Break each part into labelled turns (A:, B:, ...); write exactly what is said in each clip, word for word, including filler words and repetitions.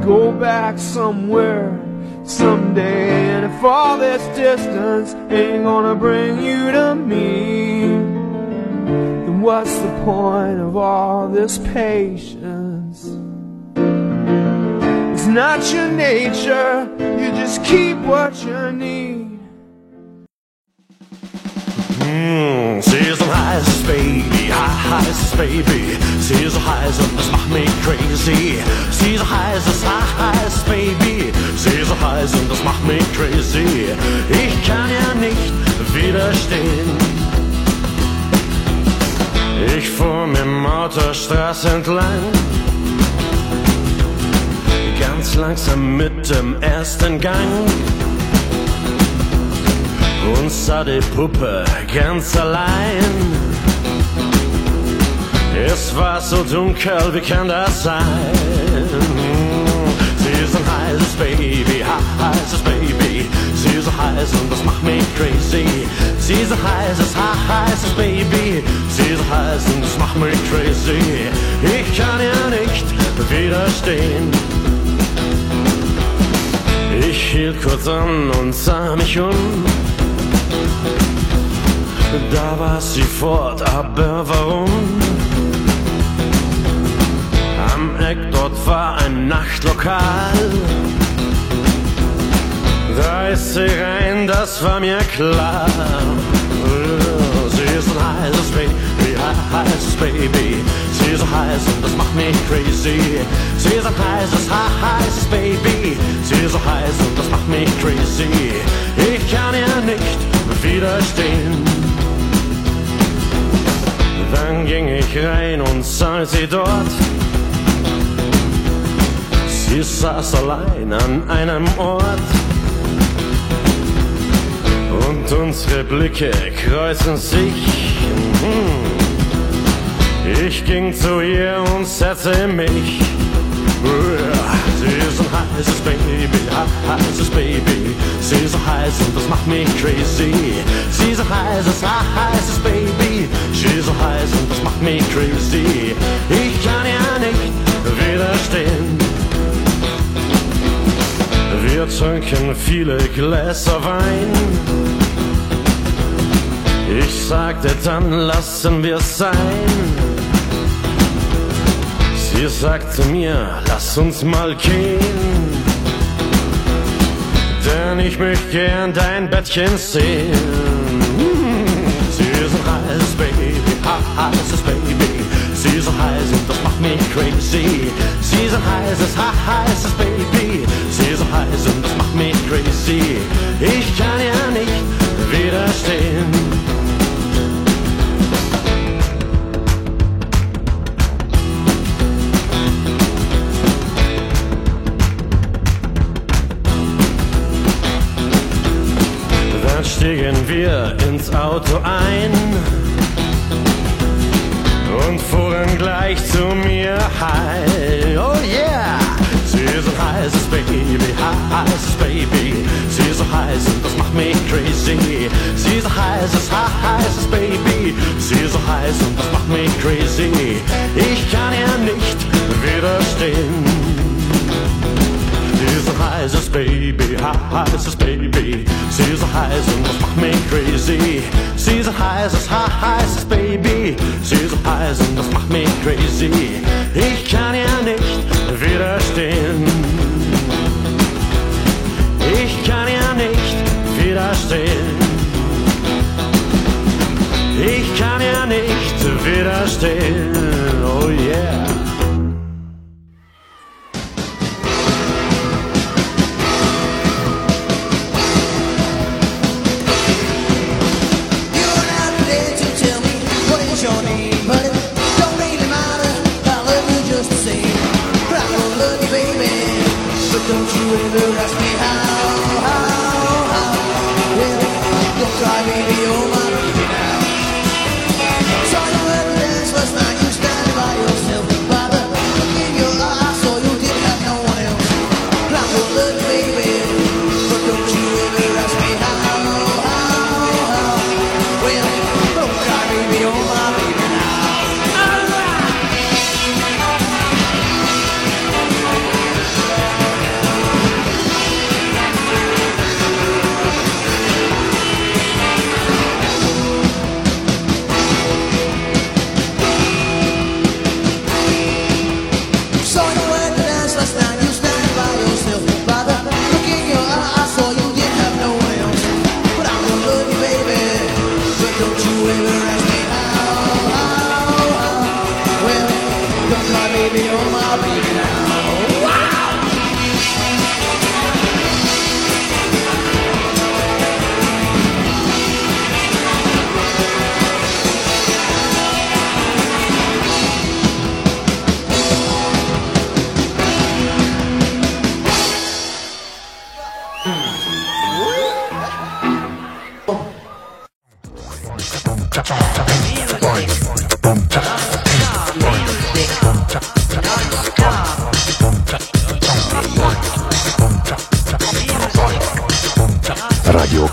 A: go back somewhere someday. And if all this distance ain't gonna bring you to me, then what's the point of all this patience? It's not your nature, you just keep what you need.
B: Mm, sie ist so heißes Baby, heißes Baby. Sie ist so heiß und das macht mich crazy. Sie ist so heißes, heißes Baby. Sie ist so heiß und das macht mich crazy. Ich kann ja nicht widerstehen. Ich fuhr mit dem Autostraße entlang, ganz langsam mit dem ersten Gang, und sah die Puppe ganz allein. Es war so dunkel, wie kann das sein? Sie ist ein heißes Baby, heißes Baby. Sie ist so heiß und das macht mich crazy. Sie ist ein heißes, heißes Baby. Sie ist so heiß und das macht mich crazy. Ich kann ja nicht widerstehen. Ich hielt kurz an und sah mich um. Da war sie fort, aber warum? Am Eck dort war ein Nachtlokal. Da ist sie rein, das war mir klar. Sie ist ein heißes Baby, heißes Baby. Sie ist so heiß und das macht mich crazy. Sie ist ein heißes, heißes Baby. Sie ist so heiß und das macht mich crazy. Ich kann ihr nicht widerstehen. Dann ging ich rein und sah sie dort. Sie saß allein an einem Ort. Und unsere Blicke kreuzen sich. Ich ging zu ihr und setzte mich. Sie ist ein heißes Baby, heißes Baby. Sie ist so heiß und das macht mich crazy. Sie ist ein heißes, heißes Baby. Sie ist so heiß und das macht mich crazy. Ich kann ja nicht widerstehen. Wir tranken viele Gläser Wein. Ich sagte, dann lassen wir's sein. Sie sagte mir, lass uns mal gehen, denn ich möchte gern dein Bettchen sehen. Sie ist ein heißes Baby, heißes Baby. Sie ist so heiß und das macht mich crazy. Sie ist ein heißes, heißes Baby. Sie ist so heiß und das macht mich crazy. Ich kann ja nicht widerstehen. Stiegen wir ins Auto ein und fuhren gleich zu mir heim. Oh yeah! Sie ist ein heißes Baby, heißes Baby. Sie ist so heiß und das macht mich crazy. Sie ist ein heißes, heißes Baby. Sie ist so heiß und das macht mich crazy. Ich kann ihr nicht widerstehen. Sie ist ein heißes Baby, heißes Baby. Sie ist so heiß und das macht mich crazy. Sie ist ein heißes, heißes Baby. Sie ist so heiß und das macht mich crazy. Ich kann ihr nicht widerstehen. Ich kann ihr nicht widerstehen. Ich kann ihr nicht widerstehen. Oh yeah.
C: Don't you ever ask me how, how, how? Yeah, don't cry, baby, you're my baby now. Saw you at the dance last night, you standing by yourself. By the look in your eyes, so you didn't have no one else. I'm your little baby, but don't you ever ask me how, how, how? Well, don't cry, baby, you're my baby now. Alright!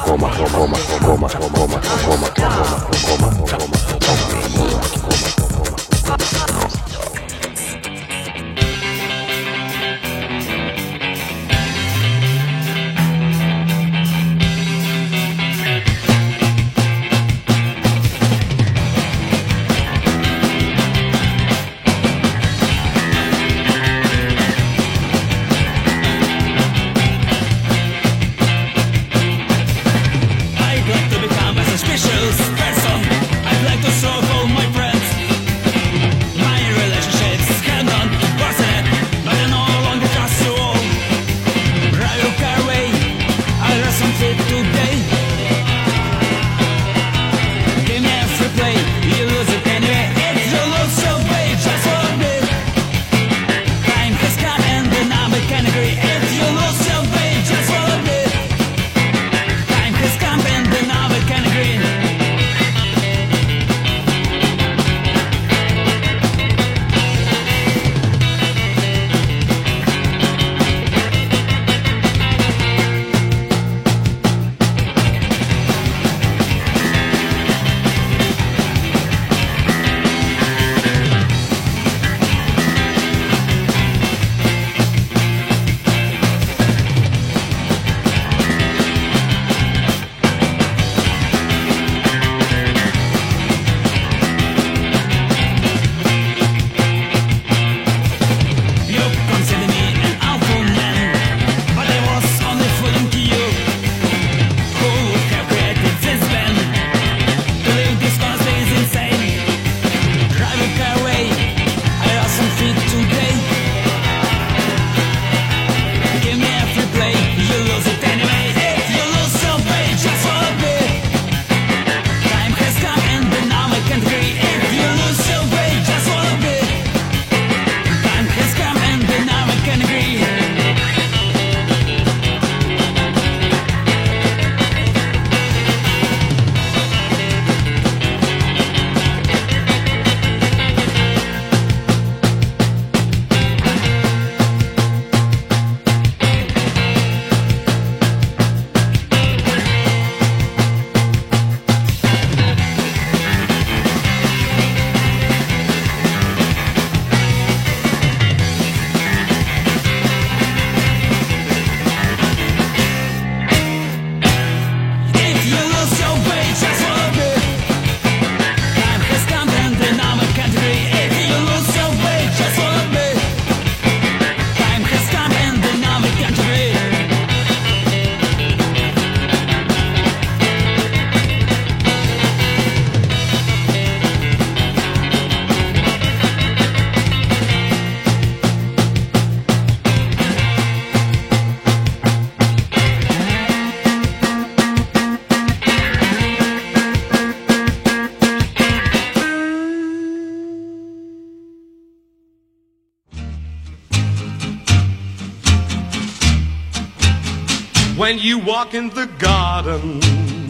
B: When you walk in the garden,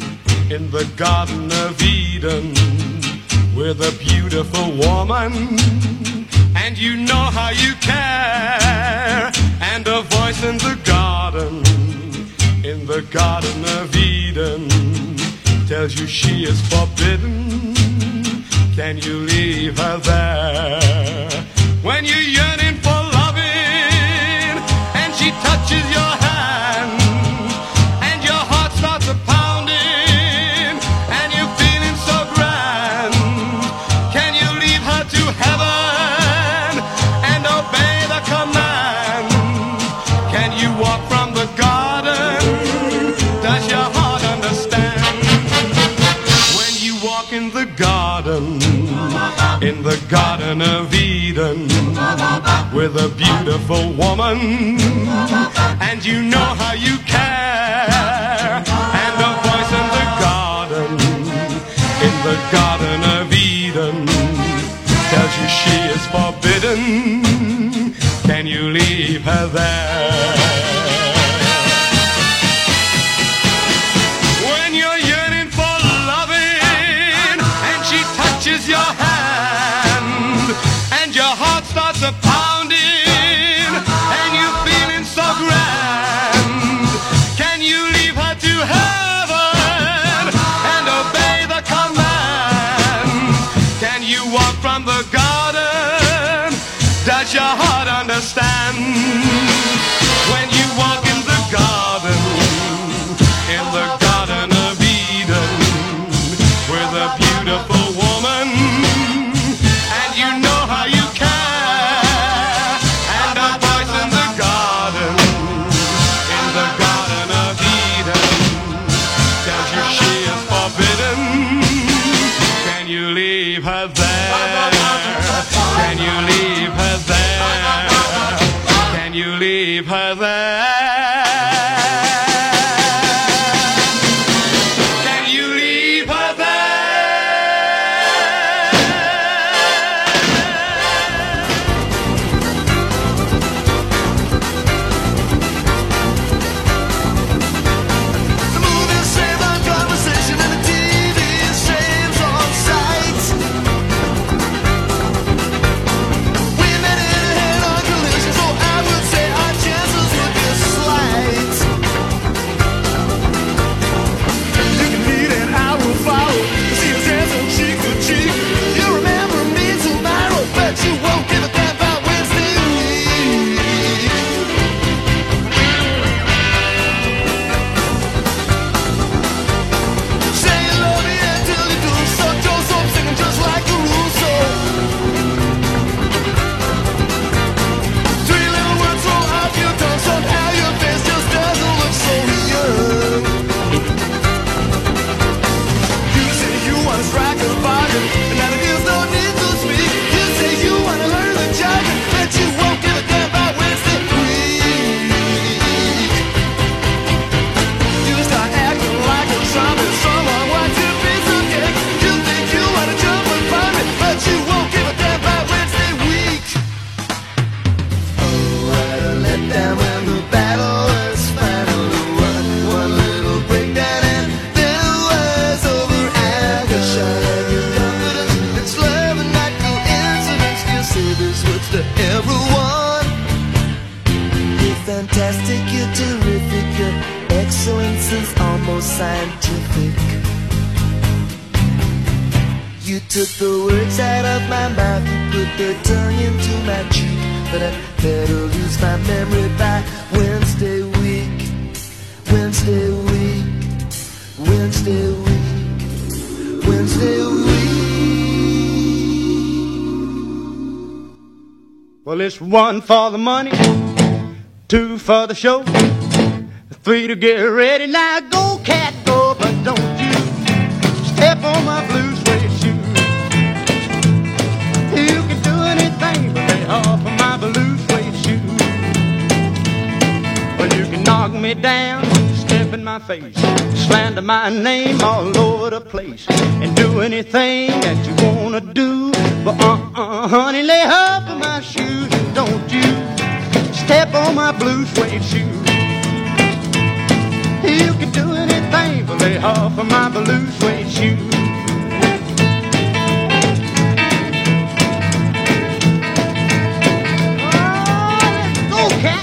B: in the Garden of Eden, with a beautiful woman, and you know how you care, and a voice in the garden, in the Garden of Eden, tells you she is forbidden. Can you leave her there? When you're yearning for loving, and she touches your hand, and your heart starts a pounding, and you're feeling so grand, can you leave her to heaven and obey the command? Can you walk from the garden? Does your heart understand? When you walk in the garden, in the Garden of Eden, with a beautiful woman, and you know how you care, and a voice in the garden, in the Garden of Eden, tells you she is forbidden. Can you leave her there? When you're yearning for loving, and she touches your hand, and your heart starts a pounding, and you're feeling so grand, can you leave her to heaven does your heart understand? When you walk in the garden, in the Garden of Eden, with a beautiful woman, and you know how you care, and a voice in the garden, in the Garden of Eden, tells you she is forbidden. Can you leave her there? Can you leave her there? Can you leave her there? Can you leave her there?
C: The movies save on conversation and the T V saves on sight. We met in a head-on collision, so I would say our chances would be slight. You can lead and I will follow. See us dancing cheek to cheek. You remember me tomorrow, but you won't give a damn about Wednesday week. Say you love me until you do so. Joseph singing just like a Russo. Three little words roll off your tongue. Somehow your face just doesn't look so young. You say you wanna strike a bargain, and now there's no need to speak. You say you wanna learn the jargon, but you won't give a damn about Wednesday week. You start acting like a zombie, someone wants to be some gay. You think you wanna jump and find me, but you won't give a damn about Wednesday week. Oh, what a letdown when the battle was finally won. One little breakdown and then it was over. Aggression and your confidence, it's love and not coincidence. You say these words to everyone. You're fantastic, you're terrific, your excellence is almost scientific. You took the words out of my mouth, you put the tongue into my cheek, but I better lose my memory by Wednesday week. Wednesday week. Wednesday week. Wednesday week.
D: Well, it's one for the money, two for the show, three to get ready. Now go, cat, go, but don't you step on my blue suede shoe. You can do anything but lay off of my blue suede shoe. Well, you can knock me down, step in my face, slander my name all over the place, and do anything that you wanna do. But uh-uh, honey, lay off of my shoes, and don't you step on my blue suede shoe. You can do anything but lay off of my blue suede shoe. Oh, let's go, cat.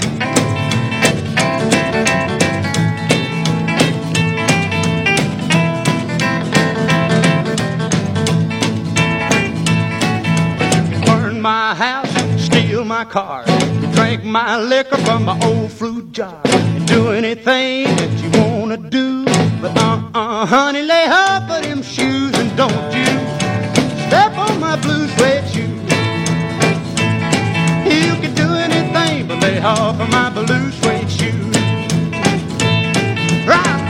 D: Burn my house, steal my car, drink my liquor from my old fruit jar, and do anything that you wanna do. But uh-uh, honey, lay off of them shoes, and don't you step on my blue suede shoe. You can do anything but lay off of my blue suede shoe. Right.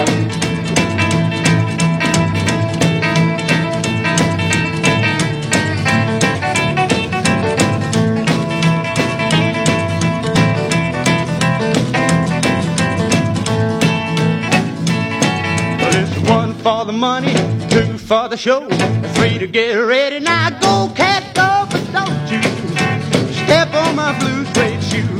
D: For the money, two for the show, three to get ready. Now go, cat, go, but don't you step on my blue suede shoe.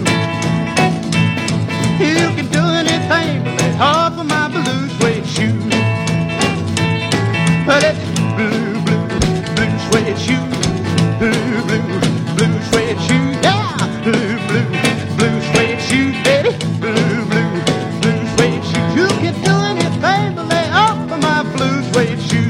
D: You can do anything but lay off of my blue suede shoe. But it's blue, blue, blue suede shoe, blue, blue, blue suede shoe, yeah, blue, blue, blue suede shoe, baby, blue, blue, blue suede shoe. You can do anything but lay off of my blue suede shoe.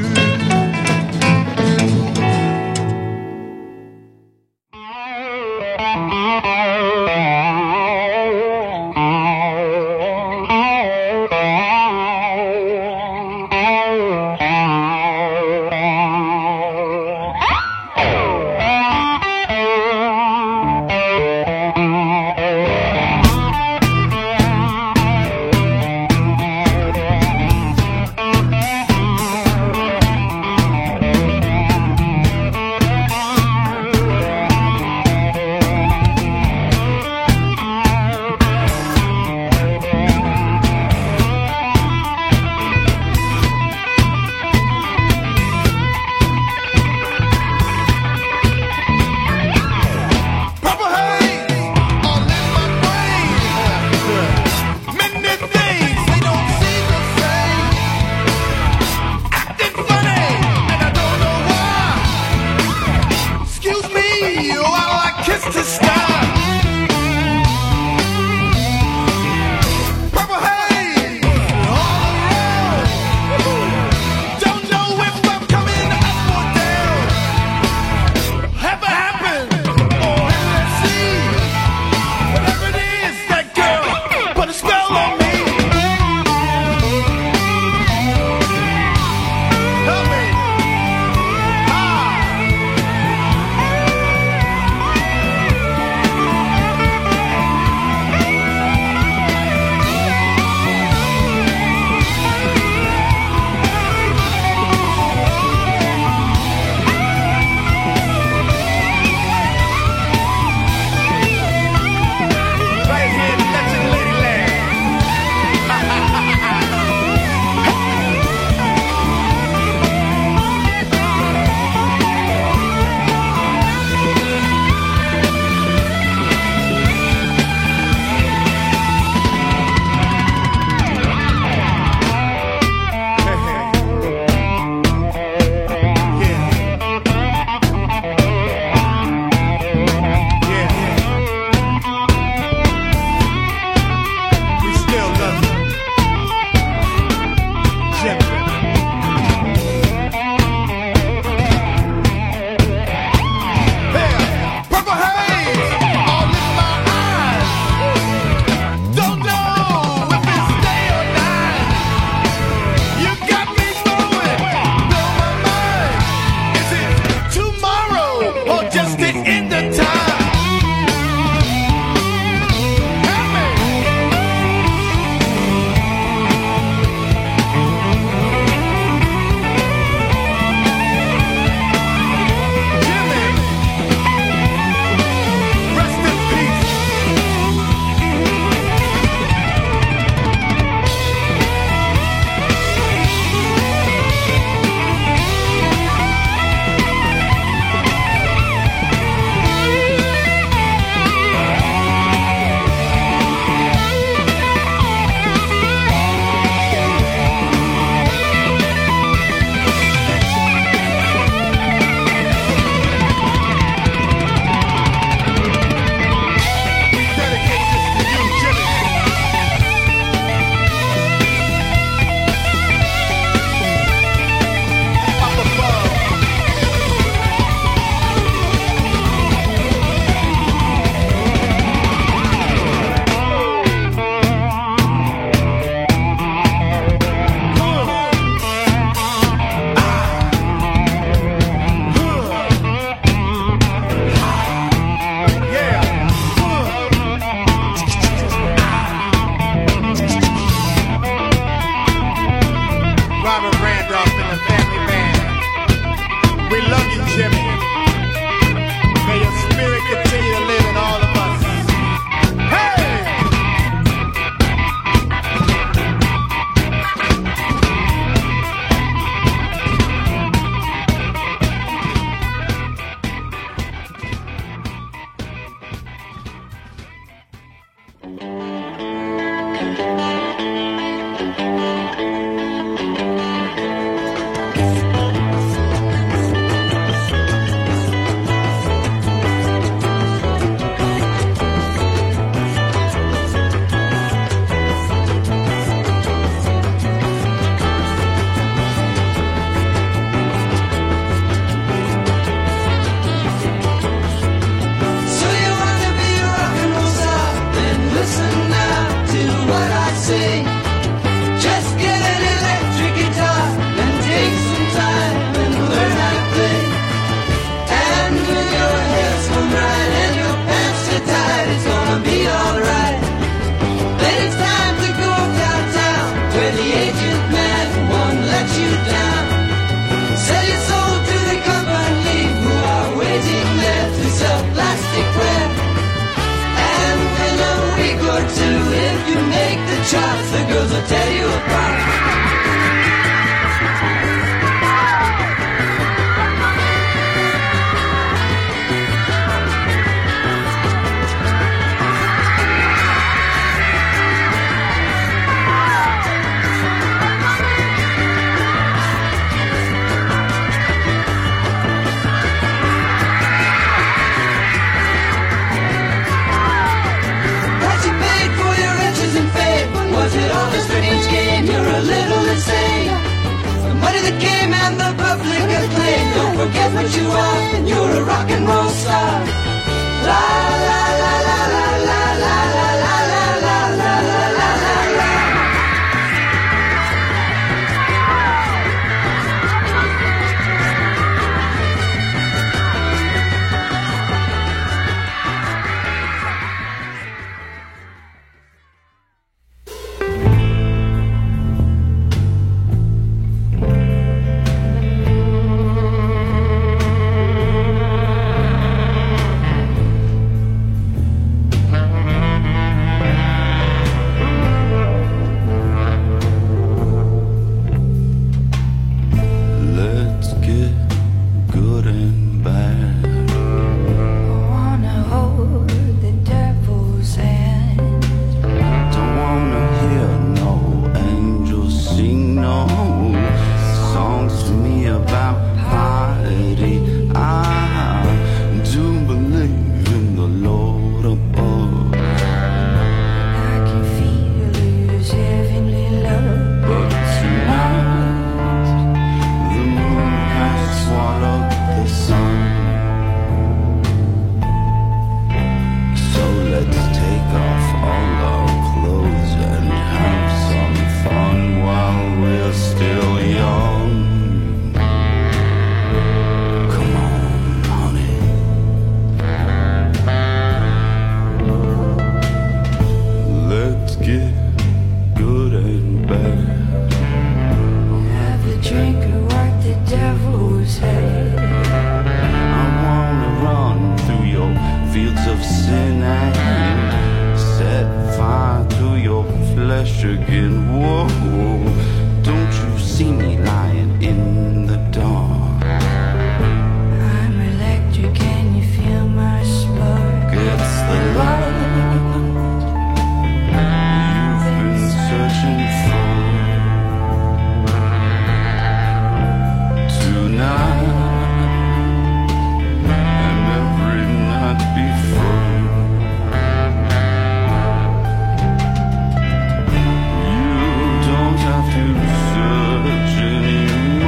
E: Search anymore.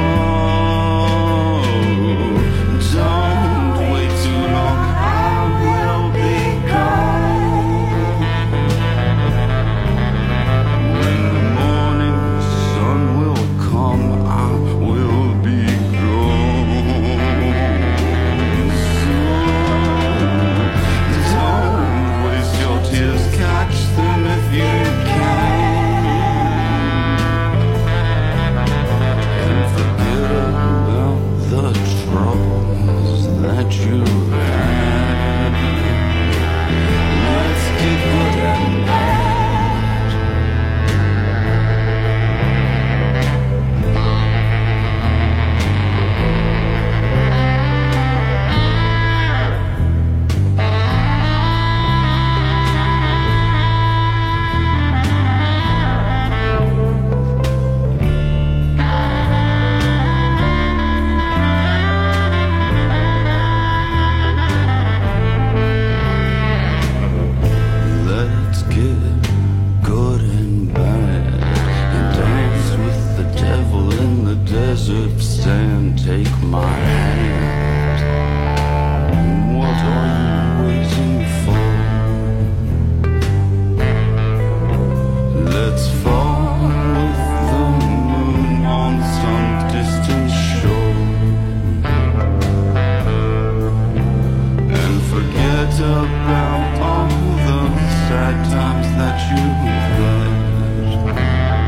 E: too much.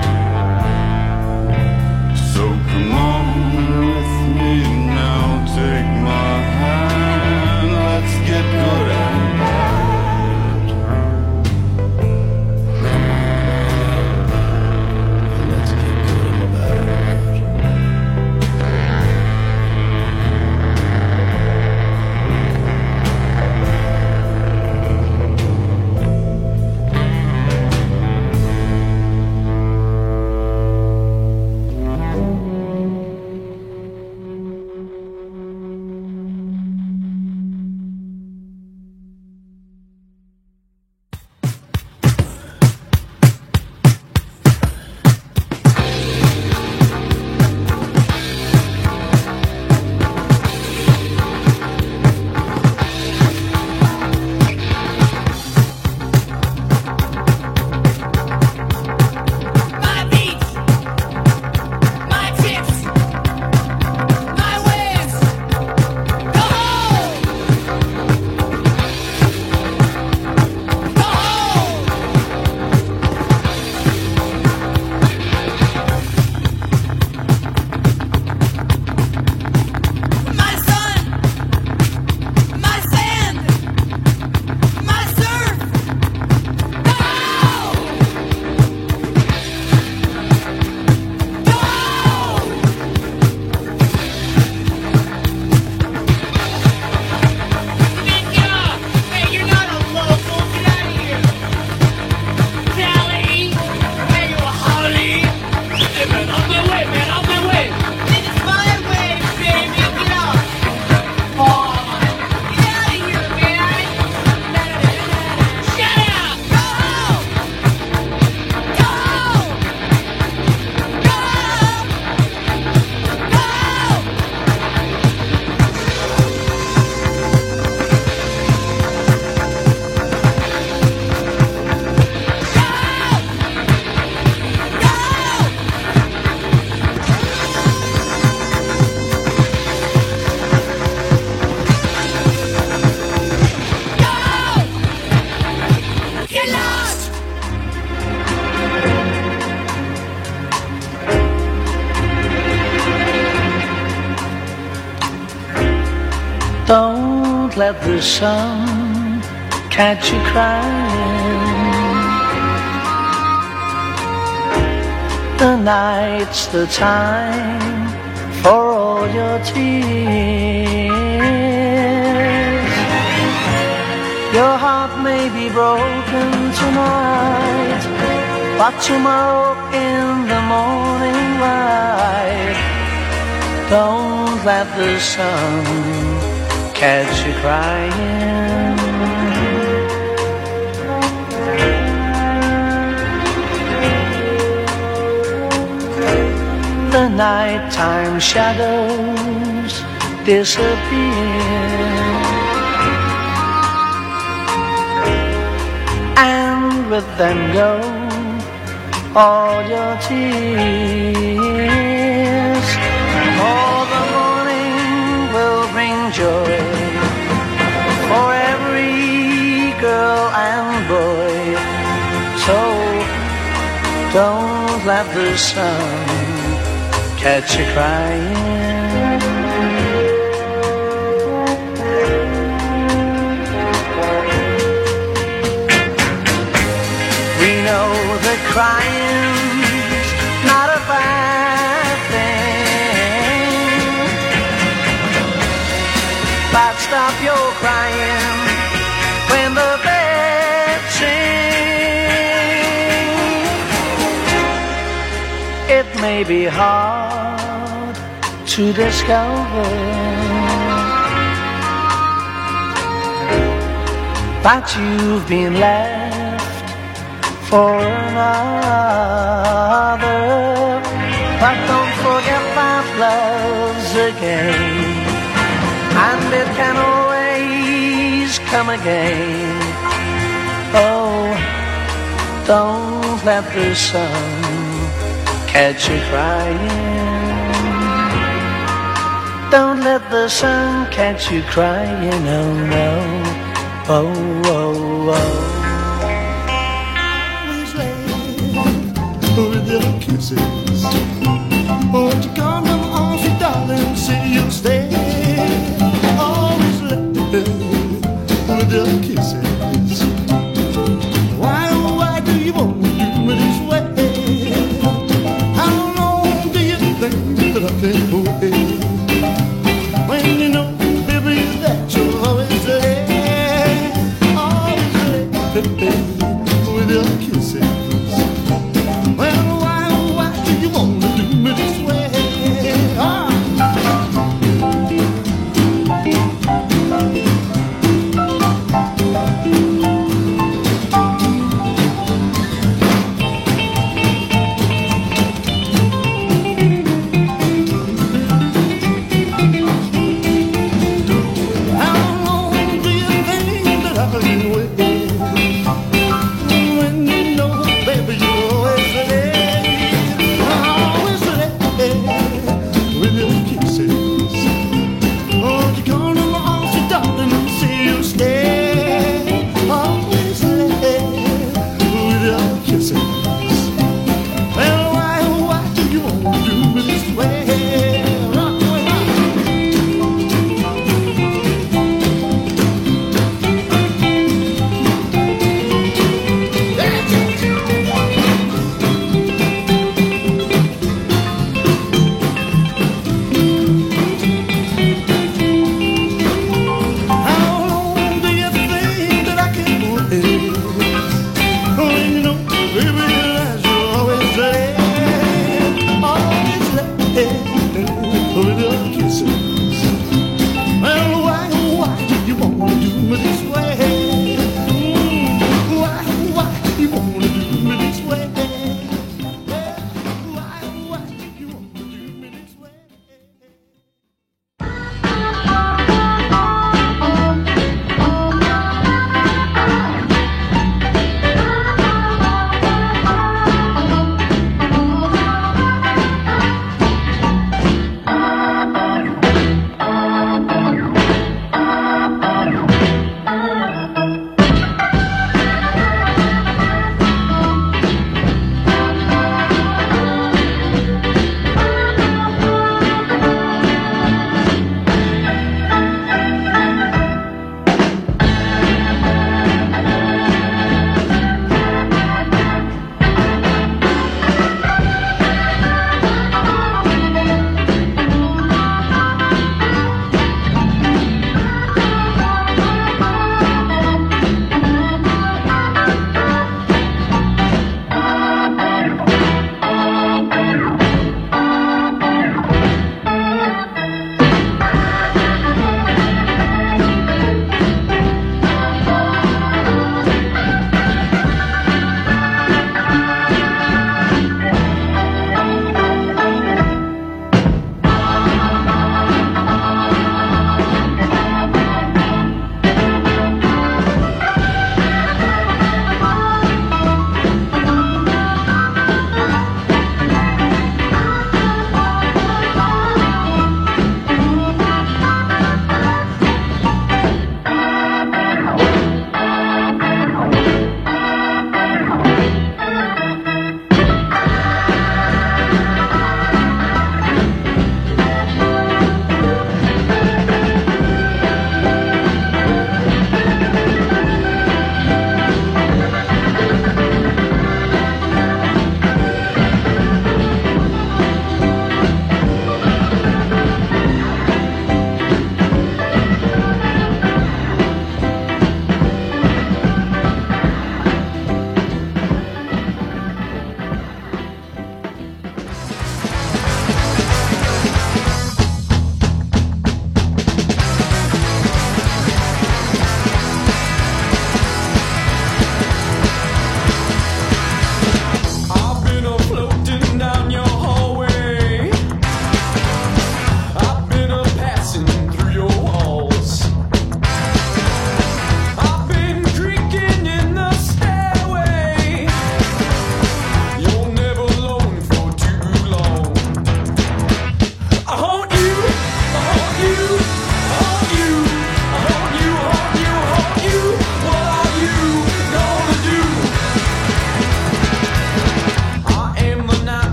E: So come on with me now, take my hand, let's get good and bad. Come on, let's get good and bad.
F: Don't let the sun catch you crying. The night's the time for all your tears. Your heart may be broken tonight, but tomorrow in the morning light, don't let the sun catch you crying. The nighttime shadows disappear, and with them go all your tears. Oh, the morning will bring joy for every girl and boy. So don't let the sun catch you crying. We know that crying's not a bad thing, but stop your crying when the birds sing. It may be hard to discover, but you've been left for another. But don't forget that love's a game, and it can always come again. Oh, don't let the sun catch you crying. Don't let the sun catch you crying, oh no, oh, oh, oh.
C: We
E: with your kisses. Won't you come to my arms, sweet darling, say you'll stay. Always let me with your kisses. Why, oh, why do you want to do me this way? How long do you think that I've been away? When you know, baby, that you're always there. Always there with your kisses. Well, why, oh, why do you want to do me this way? Ah.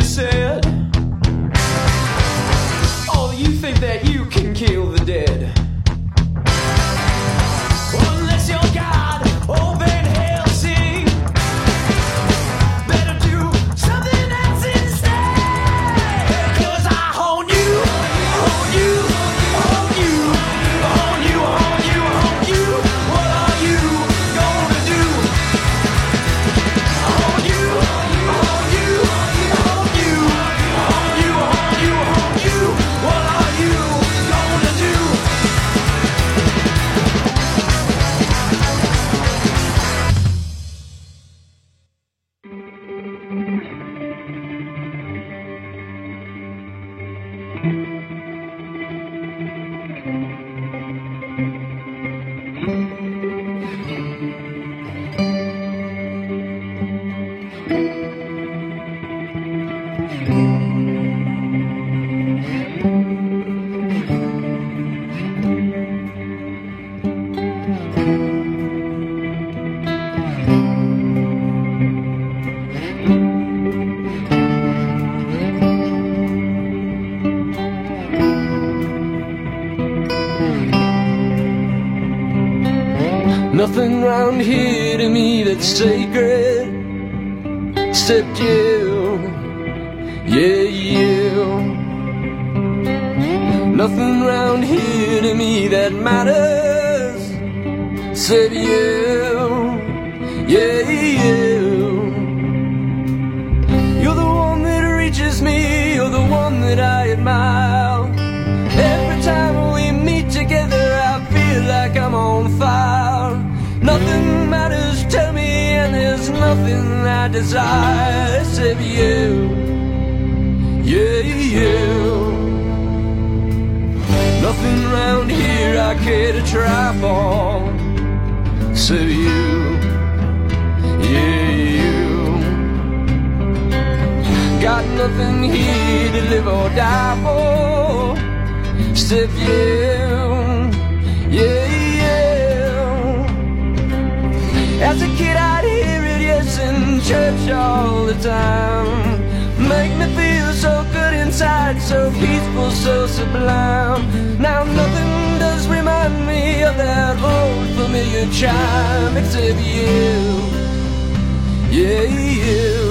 A: you said. Oh, you think that you can kill the dead. Well, unless you're God, oh Van Helsing, better do something else instead. 'Cause I own you, own you, own you, own you, own you, own you. What are you gonna do? Own you, own you, own you, own you, own you, own you. What are you gonna do?
G: Nothing round here to me that's sacred except you, yeah, you. Nothing round here to me that matters except you, yeah, you. You're the one that reaches me, you're the one that I admire. Every time we meet together I feel like I'm on fire. Nothing matters to me and there's nothing I desire except you, yeah, you. Nothing round here I care to try for except you, yeah, you. Got nothing here to live or die for except you, yeah, yeah. As a kid I'd hear it, yes, in church all the time. Make me feel so good inside, so peaceful, so sublime. Now nothing does remind me of that old familiar chime except you, yeah, you.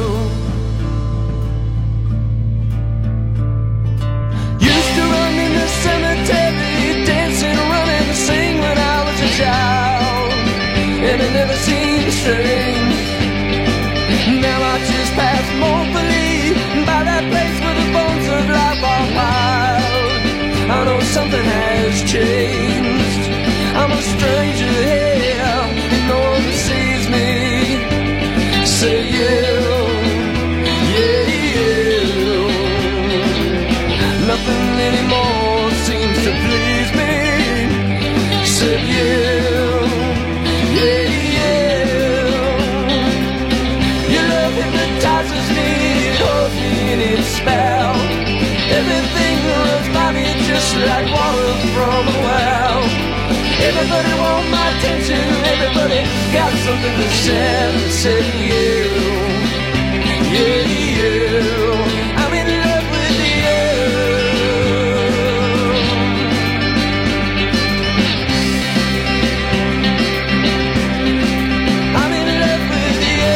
G: Used to run in the cemetery, dance and run and sing when I was a child, and it never seemed strange. Now I just pass mournfully by that place where the bones of life are piled. I know something has changed. I'm a stranger here, and no one sees me. Say you, yeah, you. Nothing anymore seems to please me. Say you. Spell. Everything runs by me just like water from a well. Everybody want my attention, everybody got something to say. Say you, yeah, you. I'm in love with you. I'm in love with you.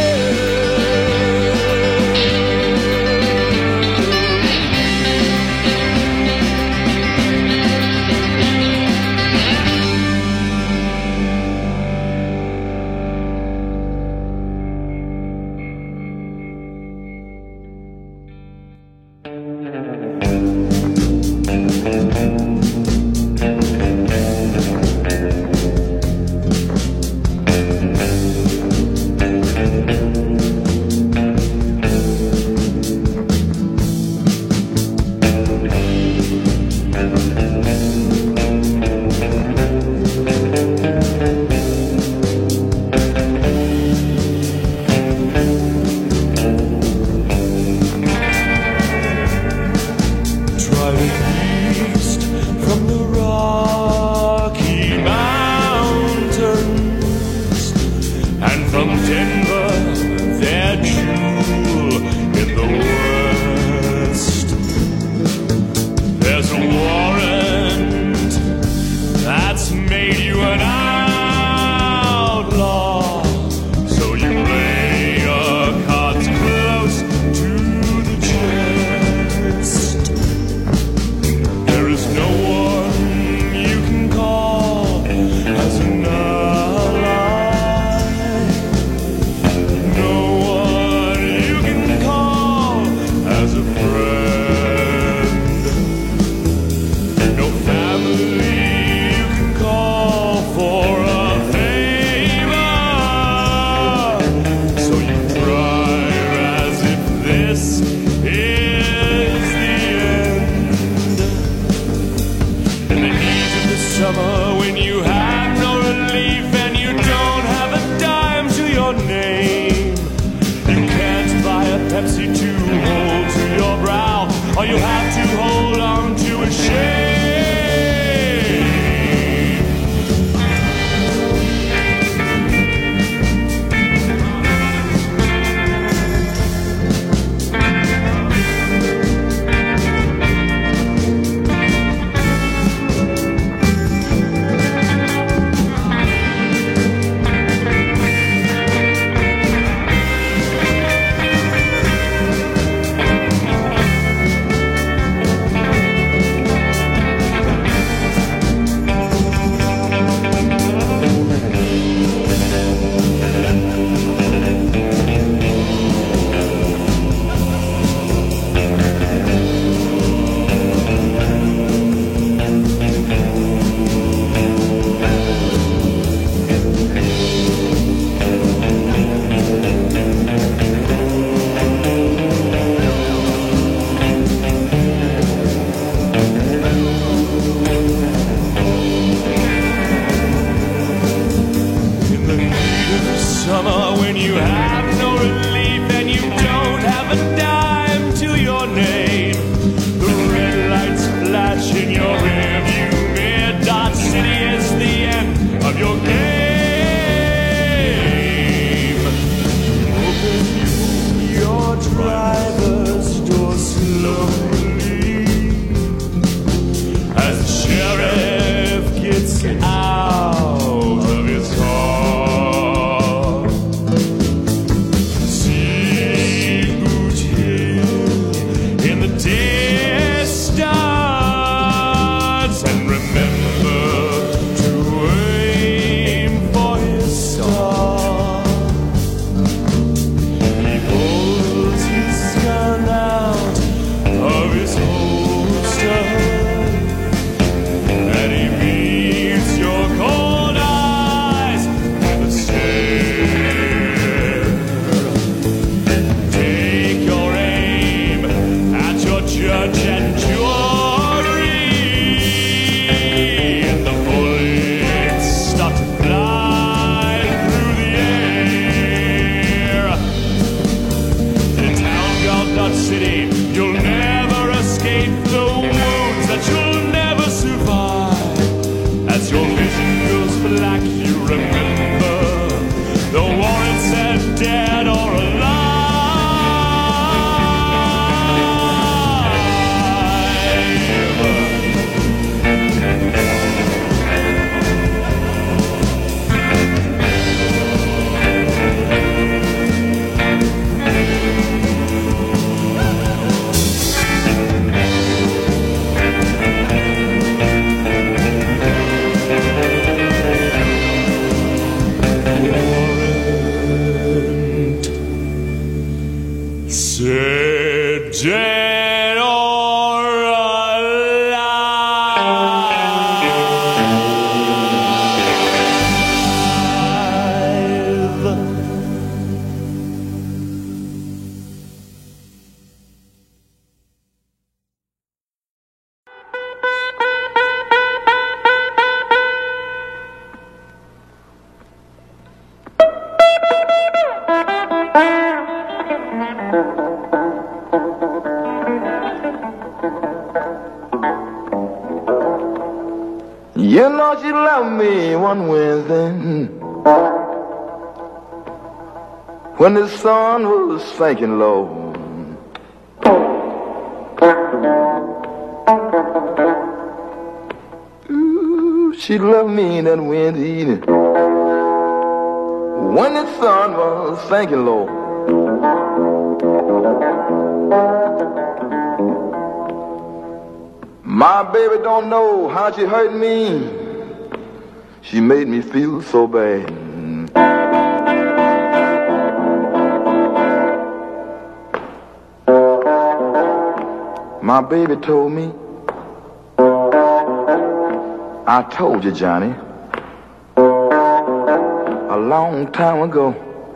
H: city. You'll never escape the wounds that you'll never survive. As your vision goes black, you remember the war it said dead or alive. Said dead or alive.
I: You know she loved me one Wednesday when the sun was sinking low. Ooh, she loved me that Wednesday evening when the sun was sinking low. My baby don't know how she hurt me. She made me feel so bad. My baby told me, I told you, Johnny, a long time ago,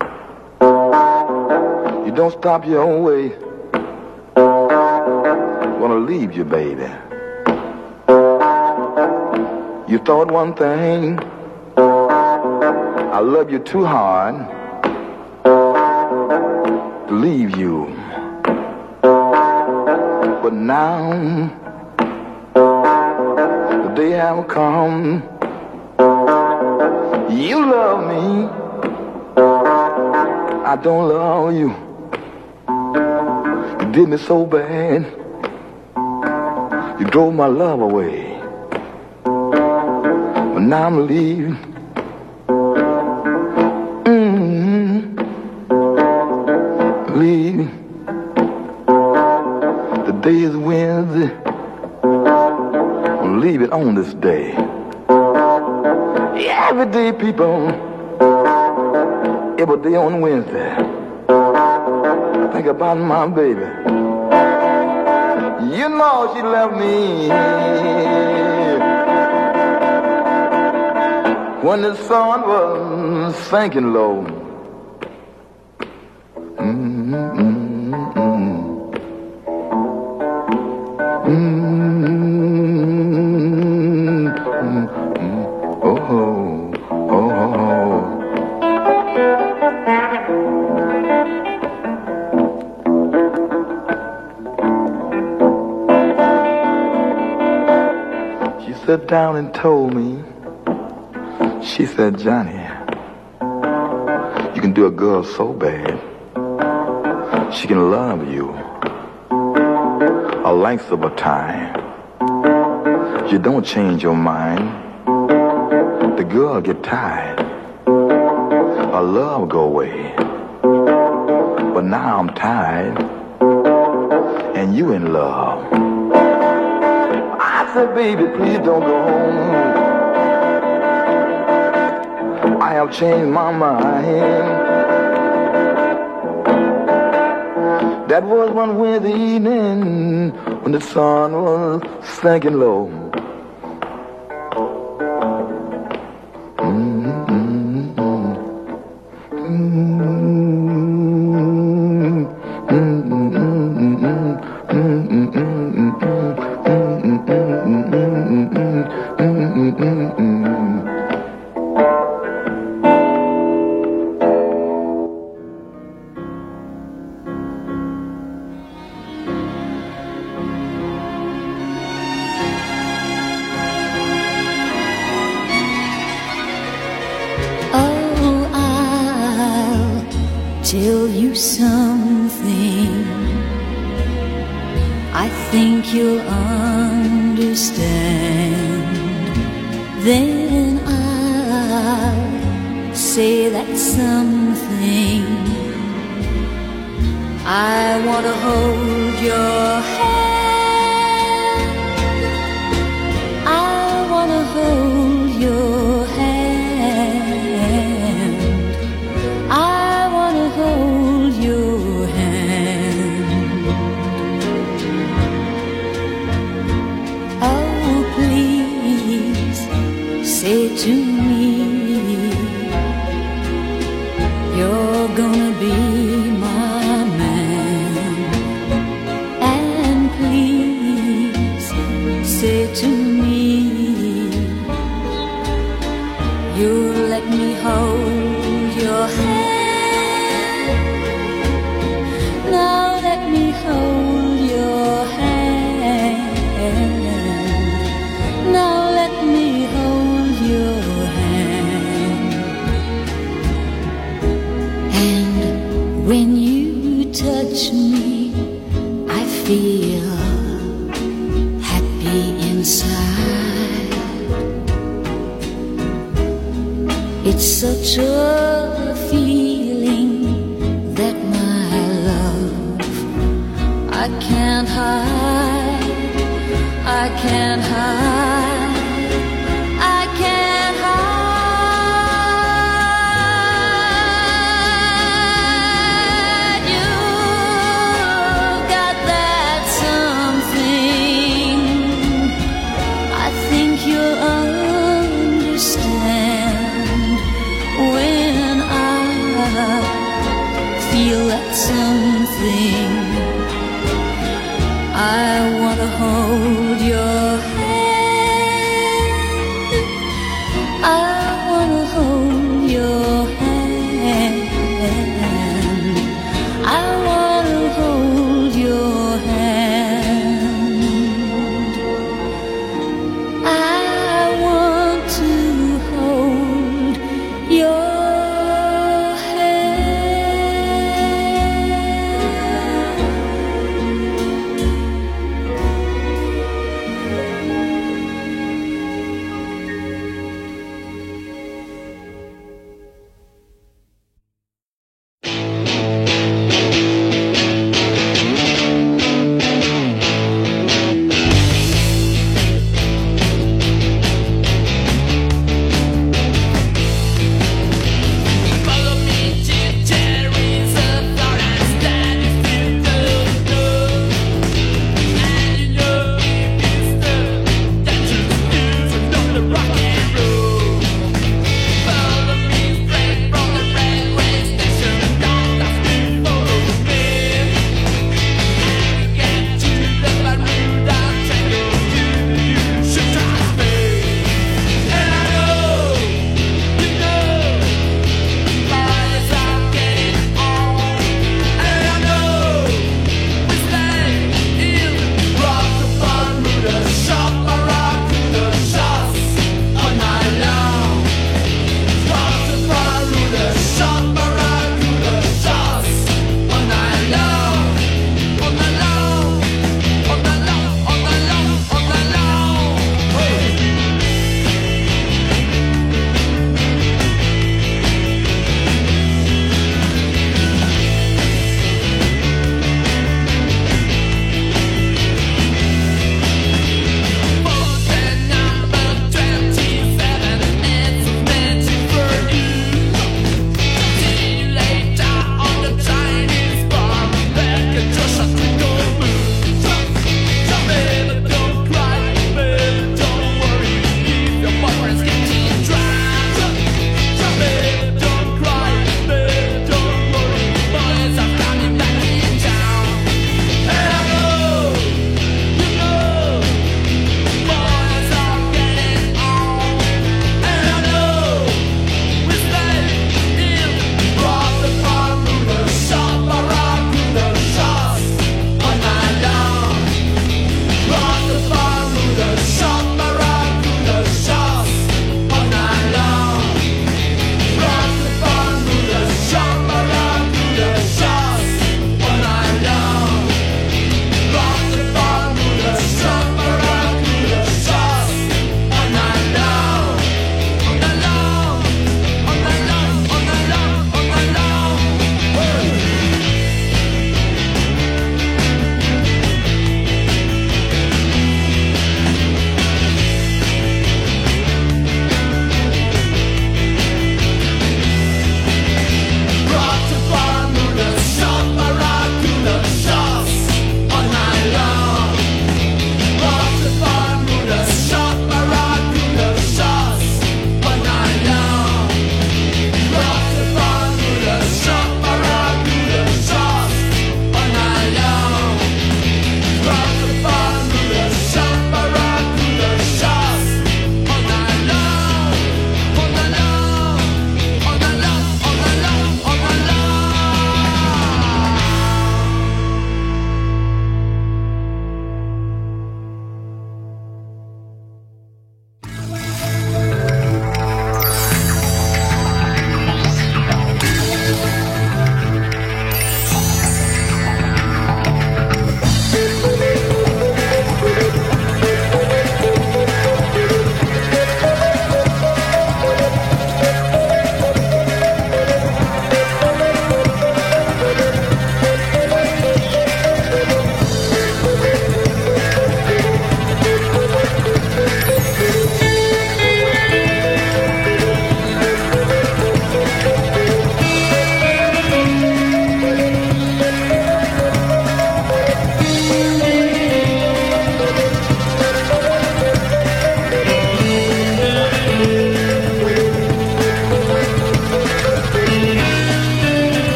I: you don't stop your own way, gonna leave you, baby. You thought one thing, I love you too hard to leave you. But now, the day have come, you love me, I don't love you. You did me so bad, you drove my love away. But now I'm leaving. Mm-hmm. Leaving. The day is Wednesday. I'll leave it on this day. Every day, people. Every day on Wednesday. I think about my baby. You know she left me when the sun was sinking low. Mm-hmm, mm-hmm, mm-hmm, mm-hmm. Oh, oh, oh. She sat down and told me. She said, Johnny, you can do a girl so bad. She can love you a length of a time. You don't change your mind. The girl get tired. Her love go away. But now I'm tired, and you in love. I said, baby, please don't go home. I have changed my mind. That was one Wednesday evening when the sun was sinking low.
J: something I think you'll understand. Then I'll say that something. I want to hold your hand. I want to hold your hand. I want to hold your hand. Oh, please say to me, you're gonna be my man. And please say to me, you'll let me hold your hand. Now let me hold your hand. Now let me hold your hand. And when you touch me, I feel happy inside. It's such a feeling that my love I can't hide. I can't hide.